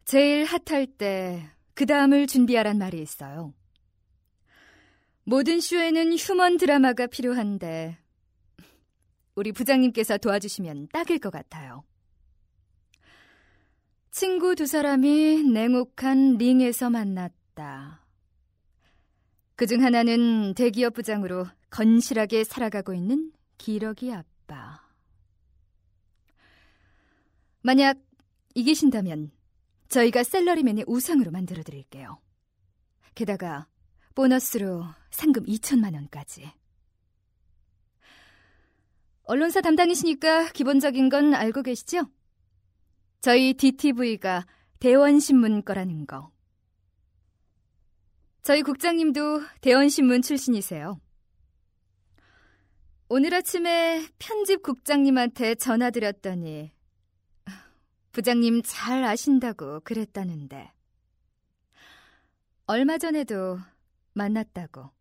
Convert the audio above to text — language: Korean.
제일 핫할 때 그 다음을 준비하란 말이 있어요. 모든 쇼에는 휴먼 드라마가 필요한데 우리 부장님께서 도와주시면 딱일 것 같아요. 친구 두 사람이 냉혹한 링에서 만났다. 그중 하나는 대기업 부장으로 건실하게 살아가고 있는 기러기 아빠. 만약 이기신다면 저희가 샐러리맨의 우상으로 만들어드릴게요. 게다가 보너스로 상금 2천만 원까지. 언론사 담당이시니까 기본적인 건 알고 계시죠? 저희 DTV가 대원신문 거라는 거. 저희 국장님도 대원신문 출신이세요. 오늘 아침에 편집국장님한테 전화드렸더니 부장님 잘 아신다고 그랬다는데 얼마 전에도 만났다고.